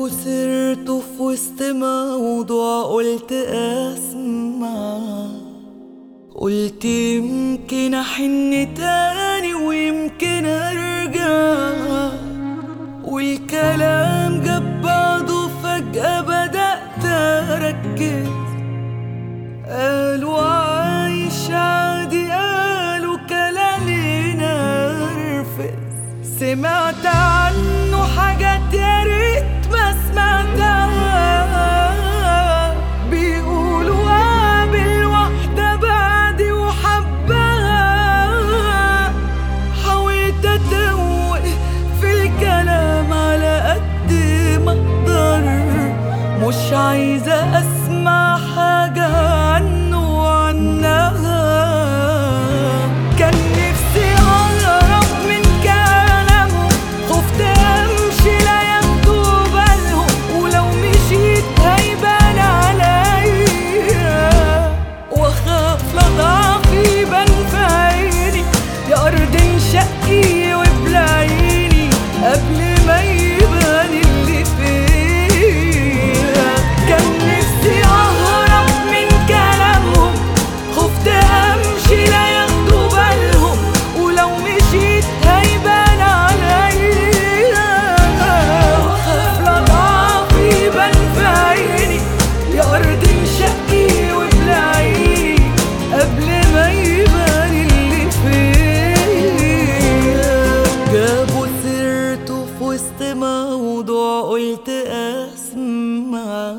وسرت في وسط موضوع قلت اسمع، قلت يمكن احن تاني ويمكن ارجع، والكلام جاب بعضه فجأة بدأت اركز. قالوا عايش عادي، قالوا كلامي نرفز، سمعت عنه حاجات يا ريت ما سمعتها. بيقولوا قابل واحدة بعدي وحبها، حاولت اتوه في الكلام على قد ما اقدر، مش عايزة اسمع حاجة عنه وعنها. كان نفسي اهرب من كلامه، خفت امشي لا ياخدوا بالهم، ولو مشيت هيبان عليا، واخاف لا ضعفي يبان في عيني، يا ارض انشقي وابلعيني قبل ما يبان اللي فيها. كان نفسي اهرب من كلامهم، خفت امشي لا ياخدوا بالهم، ولو مشيت هيبان عليا، واخاف لا ضعفي يبان في عيني، يا ارض انشقي وابلعيني قبل ما يبان اللي فيا. جابوا سيرته في وسط موضوع قلت اسمع،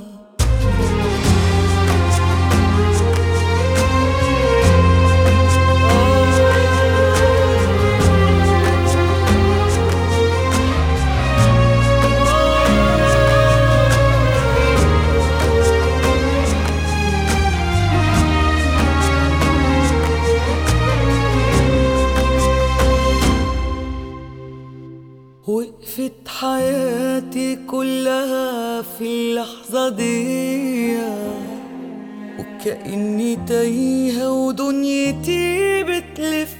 وقفت حياتي كلها في اللحظة دي، وكأني تايهة ودنيتي بتلف